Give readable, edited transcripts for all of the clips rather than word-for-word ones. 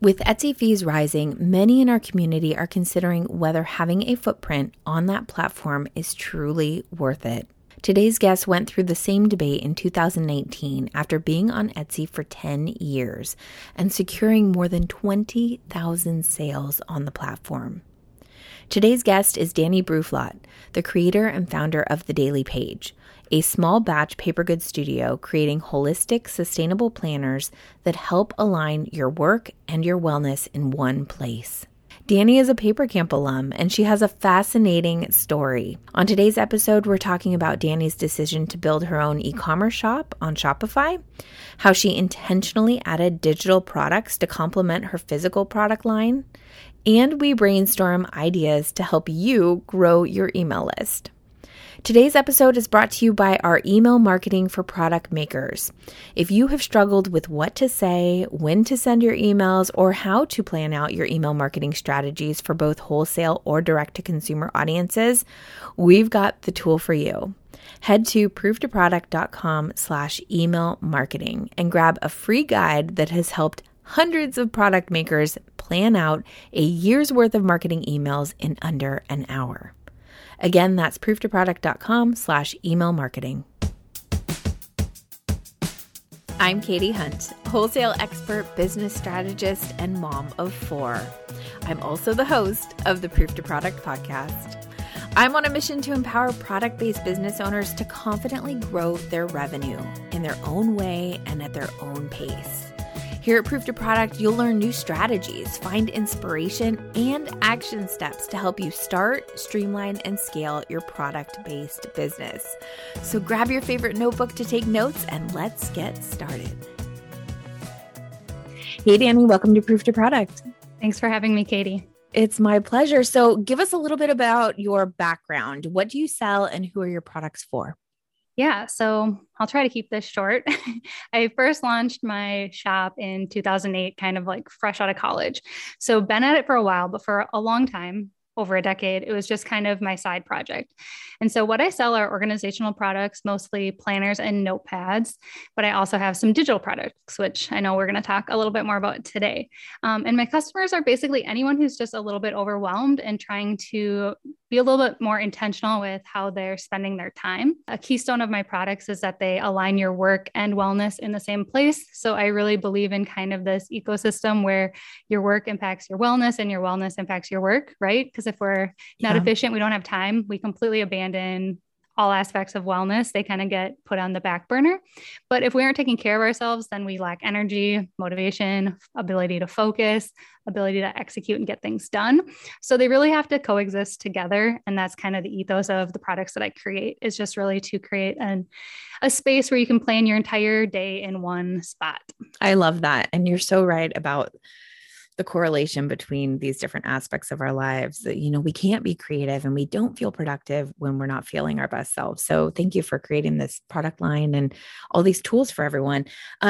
With Etsy fees rising, many in our community are considering whether having a footprint on that platform is truly worth it. Today's guest went through the same debate in 2019 after being on Etsy for 10 years and securing more than 20,000 sales on the platform. Today's guest is Dani Bruflot, the creator and founder of The Daily Page, a small batch paper goods studio creating holistic, sustainable planners that help align your work and your wellness in one place. Dani is a Paper Camp alum, and she has a fascinating story. On today's episode, we're talking about Dani's decision to build her own e-commerce shop on Shopify, how she intentionally added digital products to complement her physical product line, and we brainstorm ideas to help you grow your email list. Today's episode is brought to you by our email marketing for product makers. If you have struggled with what to say, when to send your emails, or how to plan out your email marketing strategies for both wholesale or direct-to-consumer audiences, we've got the tool for you. Head to prooftoproduct.com/email marketing and grab a free guide that has helped hundreds of product makers plan out a year's worth of marketing emails in under an hour. Again, that's prooftoproduct.com/email marketing. I'm Katie Hunt, wholesale expert, business strategist, and mom of 4. I'm also the host of the Proof to Product podcast. I'm on a mission to empower product-based business owners to confidently grow their revenue in their own way and at their own pace. Here at Proof to Product, you'll learn new strategies, find inspiration, and action steps to help you start, streamline, and scale your product-based business. So grab your favorite notebook to take notes and let's get started. Hey, Dani, welcome to Proof to Product. Thanks for having me, Katie. It's my pleasure. So give us a little bit about your background. What do you sell and who are your products for? Yeah, so I'll try to keep this short. I first launched my shop in 2008, kind of like fresh out of college. So been at it for a while, but for a long time, over a decade, it was just kind of my side project. And so what I sell are organizational products, mostly planners and notepads, but I also have some digital products, which I know we're going to talk a little bit more about today. And my customers are basically anyone who's just a little bit overwhelmed and trying to be a little bit more intentional with how they're spending their time. A keystone of my products is that they align your work and wellness in the same place. So I really believe in kind of this ecosystem where your work impacts your wellness and your wellness impacts your work, right? Because if we're not efficient, we don't have time, we completely abandon all aspects of wellness. They kind of get put on the back burner. But if we aren't taking care of ourselves, then we lack energy, motivation, ability to focus, ability to execute and get things done. So they really have to coexist together. And that's kind of the ethos of the products that I create, is just really to create a space where you can plan your entire day in one spot. I love that. And you're so right about the correlation between these different aspects of our lives that, we can't be creative and we don't feel productive when we're not feeling our best selves. So thank you for creating this product line and all these tools for everyone.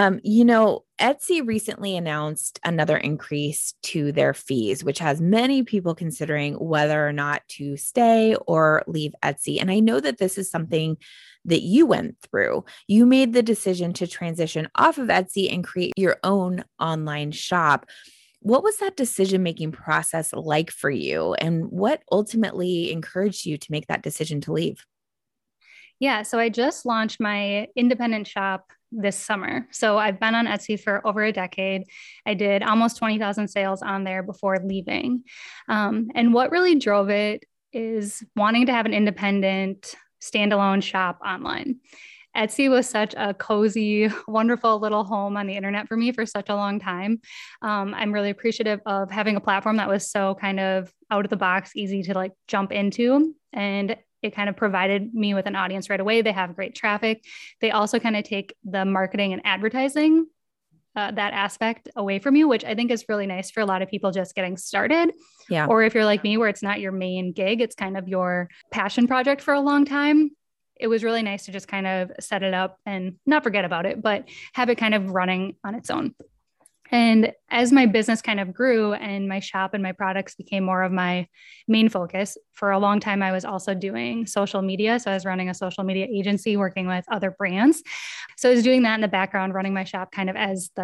Etsy recently announced another increase to their fees, which has many people considering whether or not to stay or leave Etsy. And I know that this is something that you went through. You made the decision to transition off of Etsy and create your own online shop. What was that decision-making process like for you? And what ultimately encouraged you to make that decision to leave? Yeah, so I just launched my independent shop this summer. So I've been on Etsy for over a decade. I did almost 20,000 sales on there before leaving. And what really drove it is wanting to have an independent, standalone shop online. Etsy was such a cozy, wonderful little home on the internet for me for such a long time. I'm really appreciative of having a platform that was so kind of out of the box, easy to jump into. And it kind of provided me with an audience right away. They have great traffic. They also kind of take the marketing and advertising, that aspect away from you, which I think is really nice for a lot of people just getting started. Yeah. Or if you're like me, where it's not your main gig, it's kind of your passion project for a long time. It was really nice to just kind of set it up and not forget about it, but have it kind of running on its own. And as my business kind of grew and my shop and my products became more of my main focus, for a long time, I was also doing social media. So I was running a social media agency working with other brands. So I was doing that in the background, running my shop kind of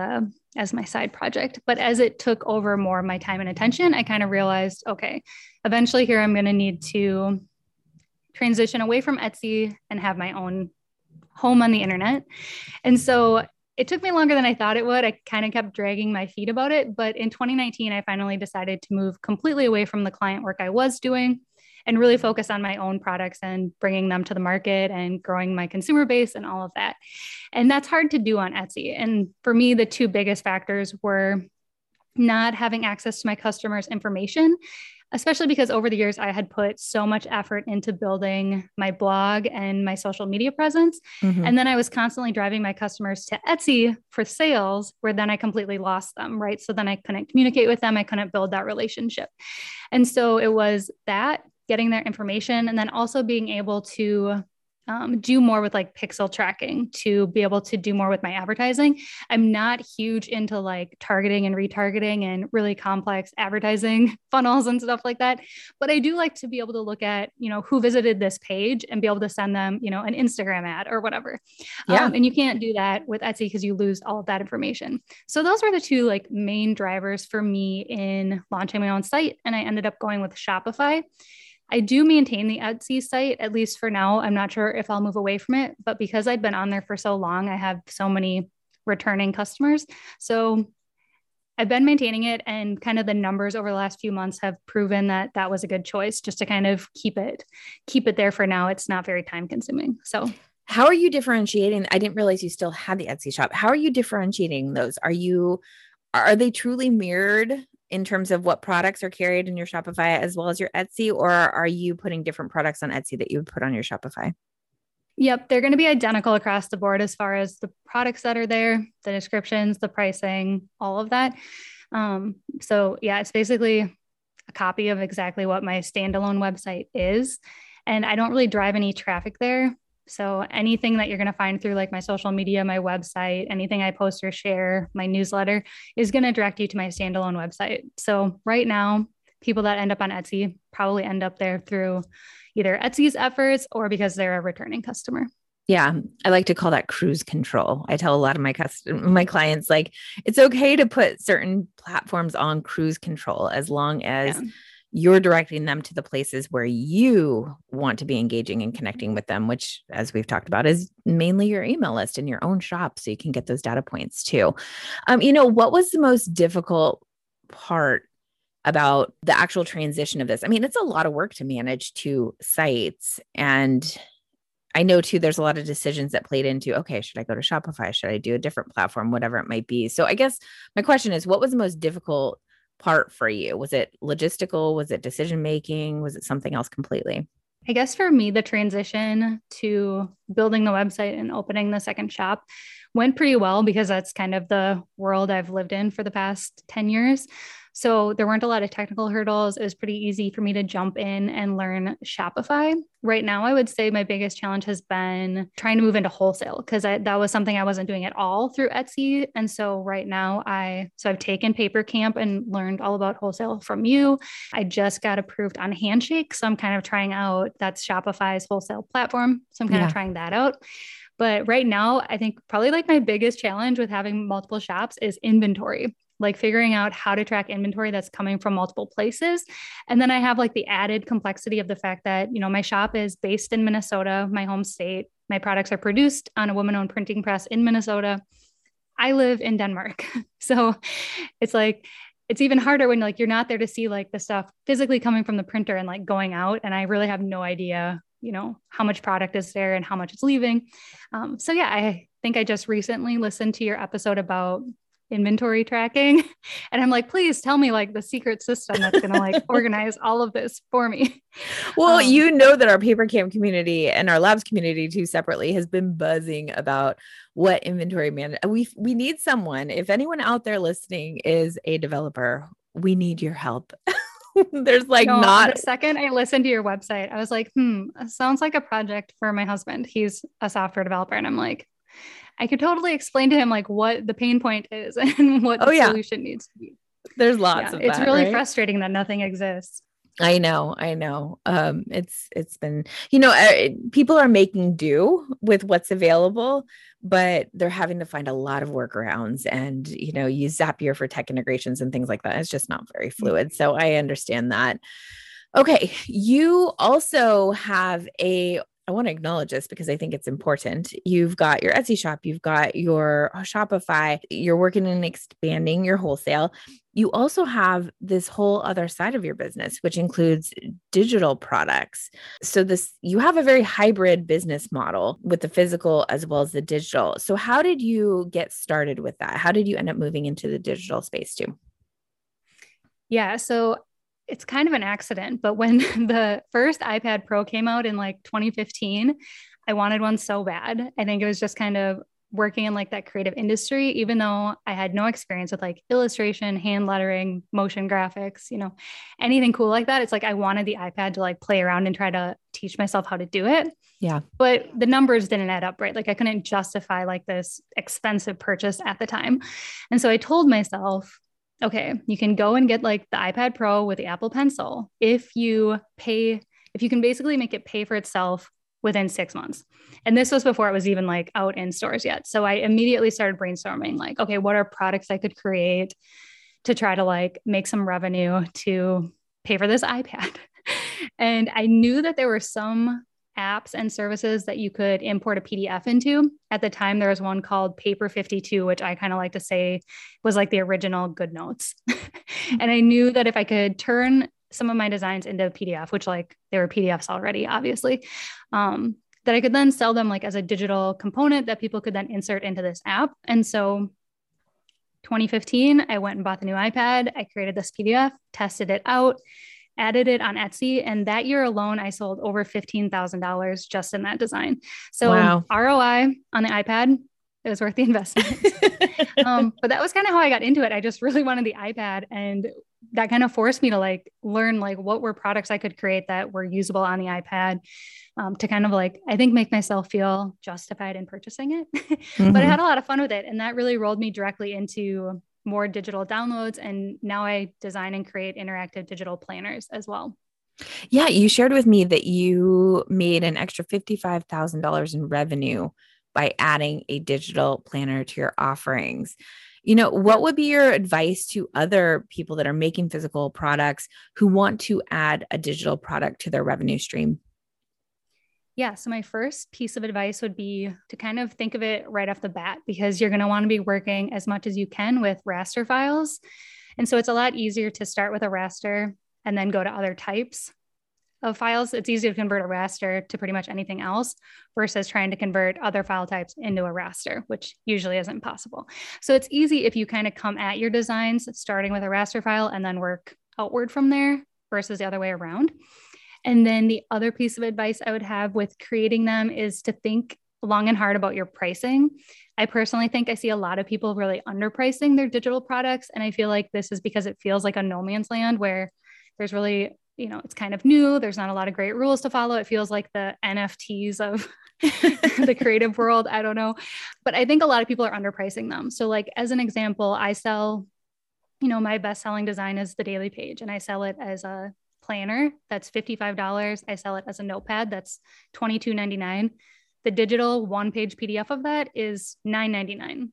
as my side project. But as it took over more of my time and attention, I kind of realized, okay, eventually here I'm going to need to transition away from Etsy and have my own home on the internet. And so it took me longer than I thought it would. I kind of kept dragging my feet about it. But in 2019, I finally decided to move completely away from the client work I was doing and really focus on my own products and bringing them to the market and growing my consumer base and all of that. And that's hard to do on Etsy. And for me, the two biggest factors were not having access to my customers' information, especially because over the years I had put so much effort into building my blog and my social media presence. Mm-hmm. And then I was constantly driving my customers to Etsy for sales, where then I completely lost them, right? So then I couldn't communicate with them. I couldn't build that relationship. And so it was that getting their information and then also being able to do more with like pixel tracking to be able to do more with my advertising. I'm not huge into like targeting and retargeting and really complex advertising funnels and stuff like that. But I do like to be able to look at, who visited this page and be able to send them, an Instagram ad or whatever. Yeah. And you can't do that with Etsy because you lose all of that information. So those were the two like main drivers for me in launching my own site. And I ended up going with Shopify. I do maintain the Etsy site, at least for now. I'm not sure if I'll move away from it, but because I've been on there for so long, I have so many returning customers. So I've been maintaining it, and kind of the numbers over the last few months have proven that that was a good choice, just to kind of keep it there for now. It's not very time consuming. So how are you differentiating? I didn't realize you still had the Etsy shop. How are you differentiating those? Are they truly mirrored in terms of what products are carried in your Shopify as well as your Etsy, or are you putting different products on Etsy that you would put on your Shopify? Yep, they're going to be identical across the board as far as the products that are there, the descriptions, the pricing, all of that. So yeah, it's basically a copy of exactly what my standalone website is. And I don't really drive any traffic there. So anything that you're going to find through like my social media, my website, anything I post or share, my newsletter is going to direct you to my standalone website. So right now, people that end up on Etsy probably end up there through either Etsy's efforts or because they're a returning customer. Yeah, I like to call that cruise control. I tell a lot of my clients, like, it's okay to put certain platforms on cruise control as long as you're directing them to the places where you want to be engaging and connecting with them, which, as we've talked about, is mainly your email list and your own shop. So you can get those data points too. What was the most difficult part about the actual transition of this? I mean, it's a lot of work to manage two sites. And I know too, there's a lot of decisions that played into, okay, should I go to Shopify? Should I do a different platform, whatever it might be? So I guess my question is, what was the most difficult part for you? Was it logistical? Was it decision-making? Was it something else completely? I guess for me, the transition to building the website and opening the second shop went pretty well because that's kind of the world I've lived in for the past 10 years. So there weren't a lot of technical hurdles. It was pretty easy for me to jump in and learn Shopify. Right now, I would say my biggest challenge has been trying to move into wholesale because that was something I wasn't doing at all through Etsy. And so right now I've taken Paper Camp and learned all about wholesale from you. I just got approved on Handshake. So I'm kind of trying out, that's Shopify's wholesale platform. So I'm kind of trying that out. But right now, I think probably like my biggest challenge with having multiple shops is inventory, like figuring out how to track inventory that's coming from multiple places. And then I have like the added complexity of the fact that, my shop is based in Minnesota, my home state. My products are produced on a woman-owned printing press in Minnesota. I live in Denmark. So it's like, it's even harder when like you're not there to see like the stuff physically coming from the printer and like going out. And I really have no idea, how much product is there and how much it's leaving. So yeah, I think I just recently listened to your episode about inventory tracking. And I'm like, please tell me like the secret system that's going to like organize all of this for me. Well, that our Paper Camp community and our labs community too separately has been buzzing about what inventory we need someone. If anyone out there listening is a developer, we need your help. There's the second I listened to your website, I was like, sounds like a project for my husband. He's a software developer. And I'm like, I could totally explain to him like what the pain point is and what Oh the yeah, solution needs to be. there's lots Yeah, of it's that, really right? frustrating that nothing exists. I know, I know. It's been, people are making do with what's available, but they're having to find a lot of workarounds and, use Zapier for tech integrations and things like that. It's just not very fluid. So I understand that. Okay. You also have I want to acknowledge this because I think it's important. You've got your Etsy shop, you've got your Shopify, you're working in expanding your wholesale. You also have this whole other side of your business, which includes digital products. So you have a very hybrid business model with the physical as well as the digital. So how did you get started with that? How did you end up moving into the digital space too? Yeah, so it's kind of an accident, but when the first iPad Pro came out in like 2015, I wanted one so bad. I think it was just kind of working in like that creative industry, even though I had no experience with like illustration, hand lettering, motion graphics, anything cool like that. It's like I wanted the iPad to like play around and try to teach myself how to do it. Yeah. But the numbers didn't add up, right? Like I couldn't justify like this expensive purchase at the time. And so I told myself, okay, you can go and get like the iPad Pro with the Apple Pencil if you can basically make it pay for itself within 6 months. And this was before it was even like out in stores yet. So I immediately started brainstorming like, okay, what are products I could create to try to like make some revenue to pay for this iPad? And I knew that there were some apps and services that you could import a PDF into. At the time, there was one called Paper 52, which I kind of like to say was like the original GoodNotes. And I knew that if I could turn some of my designs into a PDF, which like they were PDFs already, obviously, that I could then sell them like as a digital component that people could then insert into this app. And so 2015, I went and bought the new iPad. I created this PDF, tested it out, added it on Etsy. And that year alone, I sold over $15,000 just in that design. So Wow. ROI on the iPad, it was worth the investment. But that was kind of how I got into it. I just really wanted the iPad, and that kind of forced me to like learn like what were products I could create that were usable on the iPad, to kind of like, I think, make myself feel justified in purchasing it. Mm-hmm. But I had a lot of fun with it. And that really rolled me directly into more digital downloads. And now I design and create interactive digital planners as well. Yeah, you shared with me that you made an extra $55,000 in revenue by adding a digital planner to your offerings. What would be your advice to other people that are making physical products who want to add a digital product to their revenue stream? Yeah. So my first piece of advice would be to kind of think of it right off the bat, because you're going to want to be working as much as you can with raster files. And so it's a lot easier to start with a raster and then go to other types of files. It's easy to convert a raster to pretty much anything else versus trying to convert other file types into a raster, which usually isn't possible. So it's easy if you kind of come at your designs starting with a raster file and then work outward from there versus the other way around. And then the other piece of advice I would have with creating them is to think long and hard about your pricing. I personally think I see a lot of people really underpricing their digital products. And I feel like this is because it feels like a no man's land where there's really, it's kind of new. There's not a lot of great rules to follow. It feels like the NFTs of the creative world. I don't know. But I think a lot of people are underpricing them. So like, as an example, I sell, my best-selling design is the daily page, and I sell it as a planner that's $55. I sell it as a notepad that's $22.99. The digital one-page PDF of that is $9.99.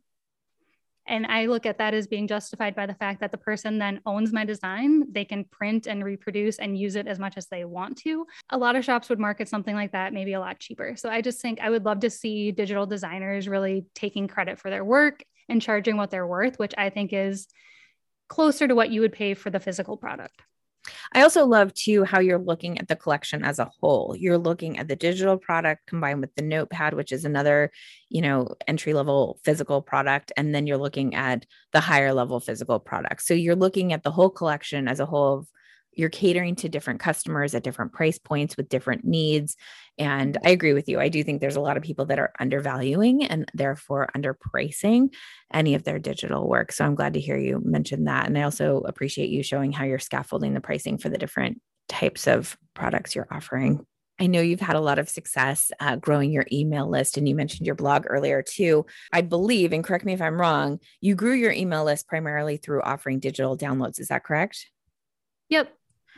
And I look at that as being justified by the fact that the person then owns my design. They can print and reproduce and use it as much as they want to. A lot of shops would market something like that, maybe a lot cheaper. So I just think I would love to see digital designers really taking credit for their work and charging what they're worth, which I think is closer to what you would pay for the physical product. I also love too how you're looking at the collection as a whole. You're looking at the digital product combined with the notepad, which is another, entry level physical product. And then you're looking at the higher level physical product. So you're looking at the whole collection as a whole. You're catering to different customers at different price points with different needs. And I agree with you. I do think there's a lot of people that are undervaluing and therefore underpricing any of their digital work. So I'm glad to hear you mention that. And I also appreciate you showing how you're scaffolding the pricing for the different types of products you're offering. I know you've had a lot of success growing your email list, and you mentioned your blog earlier too. I believe, and correct me if I'm wrong, you grew your email list primarily through offering digital downloads. Is that correct? Yep.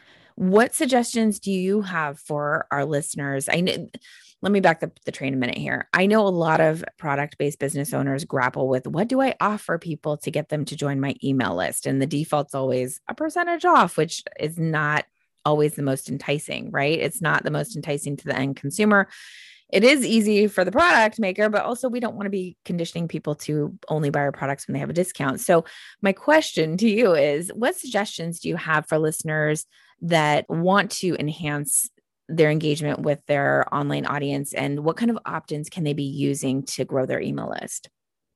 What suggestions do you have for our listeners? I know, let me back the train a minute here. I know a lot of product-based business owners grapple with what do I offer people to get them to join my email list? And the default's always a percentage off, which is not always the most enticing, right? It's not the most enticing to the end consumer. It is easy for the product maker, but also we don't want to be conditioning people to only buy our products when they have a discount. So my question to you is, what suggestions do you have for listeners that want to enhance their engagement with their online audience, and what kind of opt-ins can they be using to grow their email list?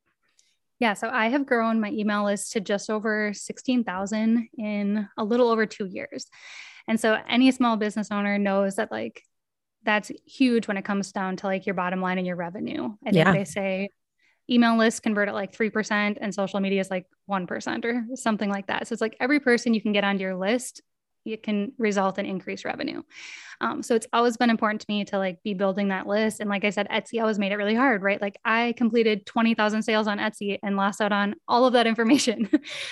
Yeah, so I have grown my email list to just over 16,000 in a little over 2 years. And so any small business owner knows that like that's huge when it comes down to like your bottom line and your revenue. I think Yeah. they say email lists convert at like 3% and social media is like 1% or something like that. So it's like every person you can get onto your list, it can result in increased revenue. So it's always been important to me to like be building that list. And like I said, Etsy always made it really hard, right? Like I completed 20,000 sales on Etsy and lost out on all of that information.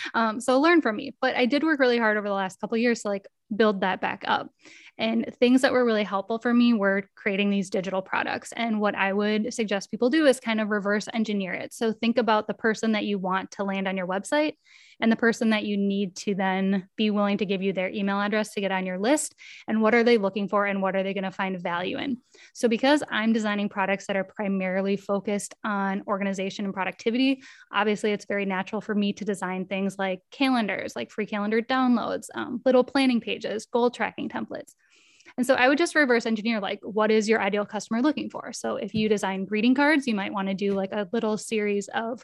So learn from me, but I did work really hard over the last couple of years to like build that back up. And things that were really helpful for me were creating these digital products. And what I would suggest people do is kind of reverse engineer it. So think about the person that you want to land on your website and the person that you need to then be willing to give you their email address to get on your list. And what are they looking for and what are they going to find value in? So because I'm designing products that are primarily focused on organization and productivity, obviously it's very natural for me to design things like calendars, like free calendar downloads, little planning pages, goal tracking templates. And so I would just reverse engineer like, what is your ideal customer looking for? So if you design greeting cards, you might want to do like a little series of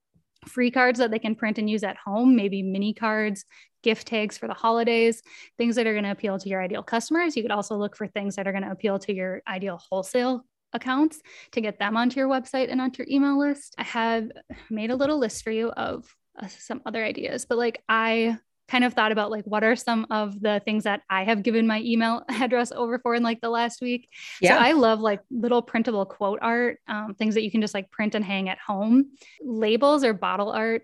free cards that they can print and use at home, maybe mini cards, gift tags for the holidays, things that are going to appeal to your ideal customers. You could also look for things that are going to appeal to your ideal wholesale accounts to get them onto your website and onto your email list. I have made a little list for you of some other ideas, but like I kind of thought about like what are some of the things that I have given my email address over for in like the last week. So Yeah. I love like little printable quote art, things that you can just like print and hang at home, labels or bottle art,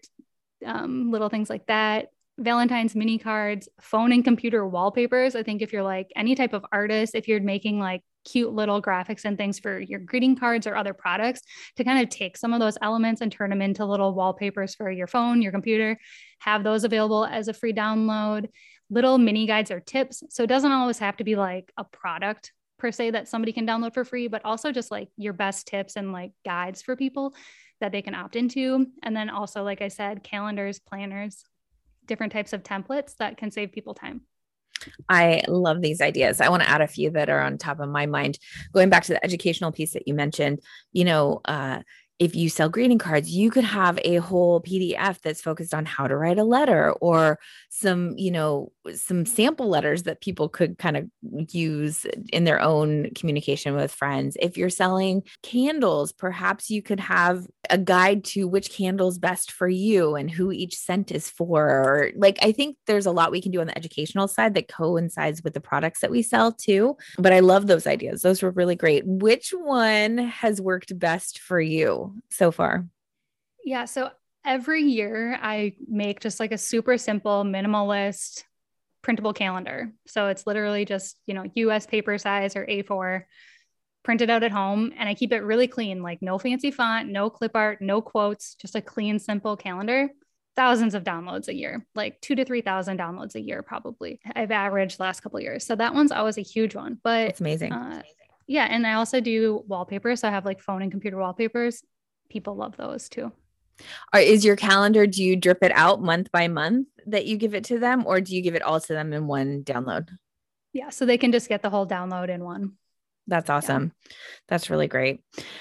little things like that. Valentine's mini cards, phone and computer wallpapers. I think if you're like any type of artist, if you're making like cute little graphics and things for your greeting cards or other products, to kind of take some of those elements and turn them into little wallpapers for your phone, your computer, have those available as a free download, little mini guides or tips. So it doesn't always have to be like a product per se that somebody can download for free, but also just like your best tips and like guides for people that they can opt into. And then also, like I said, calendars, planners, different types of templates that can save people time. I love these ideas. I want to add a few that are on top of my mind. Going back to the educational piece that you mentioned, if you sell greeting cards, you could have a whole PDF that's focused on how to write a letter, or some sample letters that people could kind of use in their own communication with friends. If you're selling candles, perhaps you could have a guide to which candle's best for you and who each scent is for. Or like, I think there's a lot we can do on the educational side that coincides with the products that we sell too. But I love those ideas. Those were really great. Which one has worked best for you so far? Yeah. So every year I make just like a super simple minimalist printable calendar. So it's literally just, US paper size or A4 printed out at home. And I keep it really clean, like no fancy font, no clip art, no quotes, just a clean, simple calendar. Thousands of downloads a year, like 2 to 3,000 downloads a year, probably. I've averaged the last couple of years. So that one's always a huge one. But That's amazing. Yeah. And I also do wallpapers. So I have like phone and computer wallpapers. People love those too. Is your calendar, do you drip it out month by month that you give it to them, or do you give it all to them in one download? Yeah. So they can just get the whole download in one. That's awesome. Yeah. That's really great.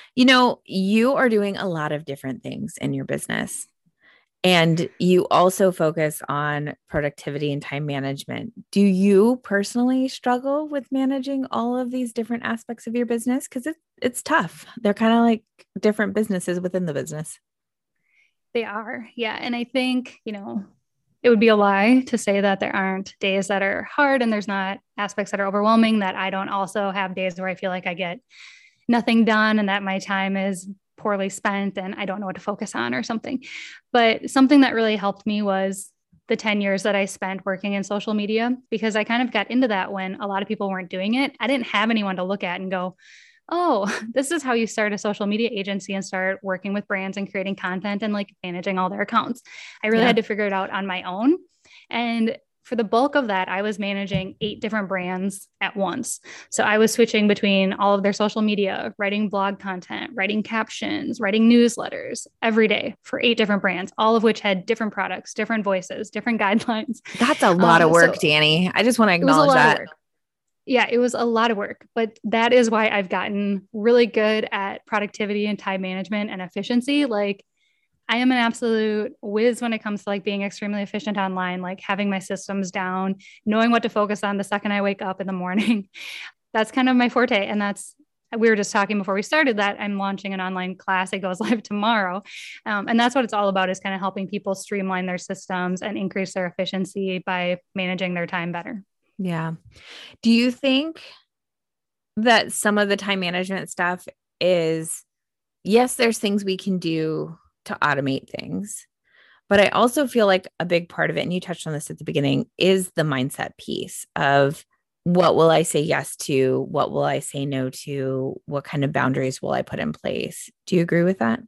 You are doing a lot of different things in your business, and you also focus on productivity and time management. Do you personally struggle with managing all of these different aspects of your business? Because it's tough. They're kind of like different businesses within the business. They are. Yeah. And I think, it would be a lie to say that there aren't days that are hard and there's not aspects that are overwhelming, that I don't also have days where I feel like I get nothing done and that my time is poorly spent and I don't know what to focus on or something. But something that really helped me was the 10 years that I spent working in social media, because I kind of got into that when a lot of people weren't doing it. I didn't have anyone to look at and go, oh, this is how you start a social media agency and start working with brands and creating content and like managing all their accounts. I really had to figure it out on my own. And for the bulk of that, I was managing 8 different brands at once. So I was switching between all of their social media, writing blog content, writing captions, writing newsletters every day for 8 different brands, all of which had different products, different voices, different guidelines. That's a lot of work, Dani. I just want to acknowledge that. Yeah, it was a lot of work, but that is why I've gotten really good at productivity and time management and efficiency. Like, I am an absolute whiz when it comes to like being extremely efficient online, like having my systems down, knowing what to focus on the second I wake up in the morning. That's kind of my forte. And we were just talking before we started that I'm launching an online class. It goes live tomorrow. And that's what it's all about, is kind of helping people streamline their systems and increase their efficiency by managing their time better. Yeah. Do you think that some of the time management stuff is, yes, there's things we can do to automate things, but I also feel like a big part of it, and you touched on this at the beginning, is the mindset piece of what will I say yes to? What will I say no to? What kind of boundaries will I put in place? Do you agree with that?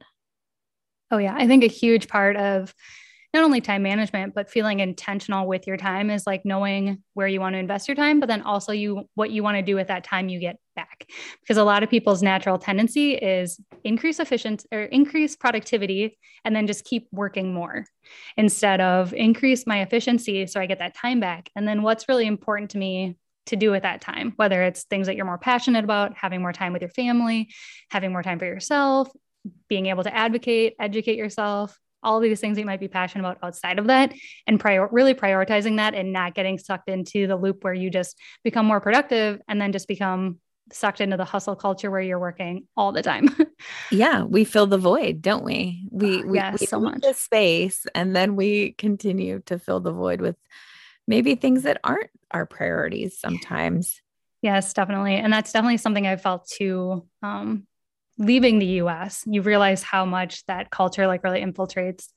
Oh yeah. I think a huge part of not only time management, but feeling intentional with your time is like knowing where you want to invest your time, but then also what you want to do with that time you get back. Because a lot of people's natural tendency is increase efficiency or increase productivity and then just keep working more instead of increase my efficiency so I get that time back. And then what's really important to me to do with that time, whether it's things that you're more passionate about, having more time with your family, having more time for yourself, being able to advocate, educate yourself, all of these things that you might be passionate about outside of that, and really prioritizing that and not getting sucked into the loop where you just become more productive and then just become sucked into the hustle culture where you're working all the time. Yeah. We fill the void, don't we? We so leave much the space, and then we continue to fill the void with maybe things that aren't our priorities sometimes. Yes, definitely. And that's definitely something I felt too, leaving the US. You realize how much that culture like really infiltrates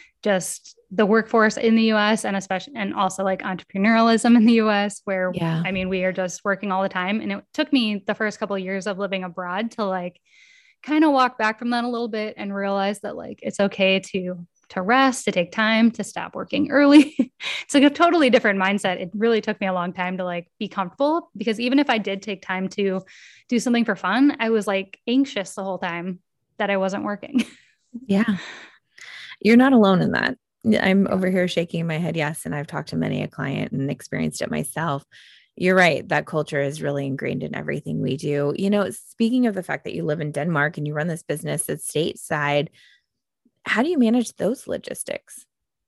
just the workforce in the US, and especially, and also like entrepreneurialism in the US, where, I mean, we are just working all the time. And it took me the first couple of years of living abroad to like kind of walk back from that a little bit and realize that like, it's okay to rest, to take time, to stop working early. It's like a totally different mindset. It really took me a long time to like be comfortable, because even if I did take time to do something for fun, I was like anxious the whole time that I wasn't working. Yeah. You're not alone in that. I'm over here shaking my head. Yes. And I've talked to many a client and experienced it myself. You're right. That culture is really ingrained in everything we do. You know, speaking of the fact that you live in Denmark and you run this business that's stateside, how do you manage those logistics?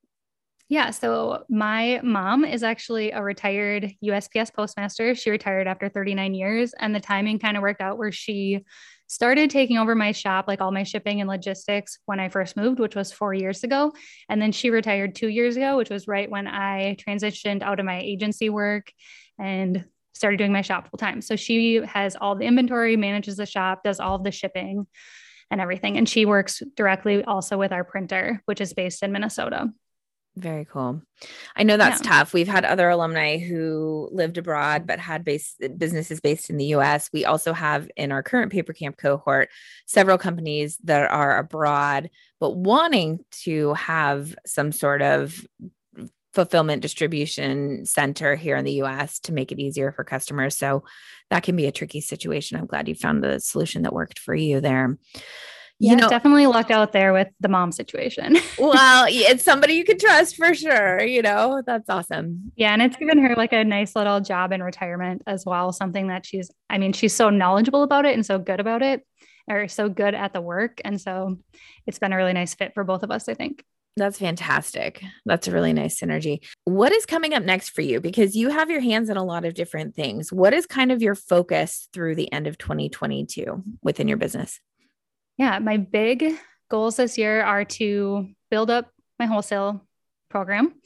Yeah. So my mom is actually a retired USPS postmaster. She retired after 39 years, and the timing kind of worked out where she started taking over my shop, like all my shipping and logistics, when I first moved, which was 4 years ago. And then she retired 2 years ago, which was right when I transitioned out of my agency work and started doing my shop full time. So she has all the inventory, manages the shop, does all of the shipping and everything. And she works directly also with our printer, which is based in Minnesota. Very cool. I know that's tough. We've had other alumni who lived abroad but had businesses based in the US. We also have in our current Paper Camp cohort several companies that are abroad but wanting to have some sort of fulfillment distribution center here in the US to make it easier for customers. So that can be a tricky situation. I'm glad you found the solution that worked for you there. Yeah, definitely lucked out there with the mom situation. Well, it's somebody you can trust for sure. That's awesome. Yeah. And it's given her like a nice little job in retirement as well. Something that she's so knowledgeable about it and so good about it, or so good at the work. And so it's been a really nice fit for both of us, I think. That's fantastic. That's a really nice synergy. What is coming up next for you? Because you have your hands in a lot of different things. What is kind of your focus through the end of 2022 within your business? Yeah, my big goals this year are to build up my wholesale program.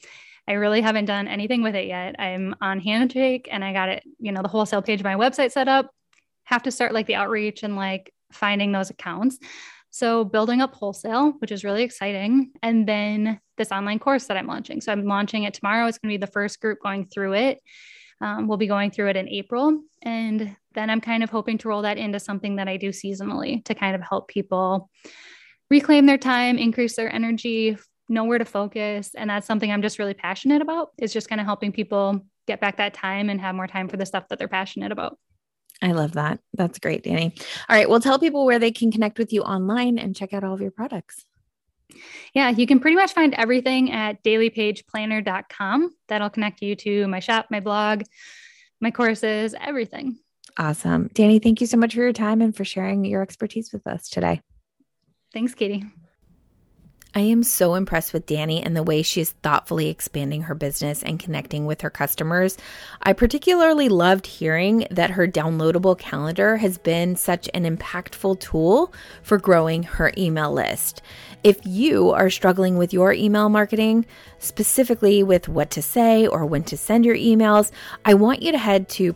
I really haven't done anything with it yet. I'm on Handshake and I got it, the wholesale page of my website set up. Have to start like the outreach and like finding those accounts. So building up wholesale, which is really exciting. And then this online course that I'm launching. So I'm launching it tomorrow. It's going to be the first group going through it. We'll be going through it in April. And then I'm kind of hoping to roll that into something that I do seasonally to kind of help people reclaim their time, increase their energy, know where to focus. And that's something I'm just really passionate about, is just kind of helping people get back that time and have more time for the stuff that they're passionate about. I love that. That's great, Dani. All right. Well, tell people where they can connect with you online and check out all of your products. Yeah, you can pretty much find everything at dailypageplanner.com. That'll connect you to my shop, my blog, my courses, everything. Awesome. Dani, thank you so much for your time and for sharing your expertise with us today. Thanks, Katie. I am so impressed with Dani and the way she is thoughtfully expanding her business and connecting with her customers. I particularly loved hearing that her downloadable calendar has been such an impactful tool for growing her email list. If you are struggling with your email marketing, specifically with what to say or when to send your emails, I want you to head to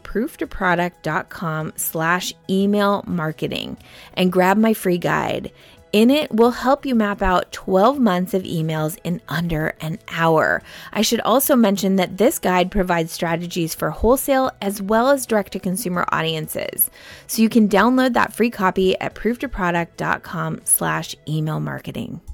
prooftoproduct.com/email marketing and grab my free guide. In it, we'll help you map out 12 months of emails in under an hour. I should also mention that this guide provides strategies for wholesale as well as direct-to-consumer audiences. So you can download that free copy at prooftoproduct.com/email marketing.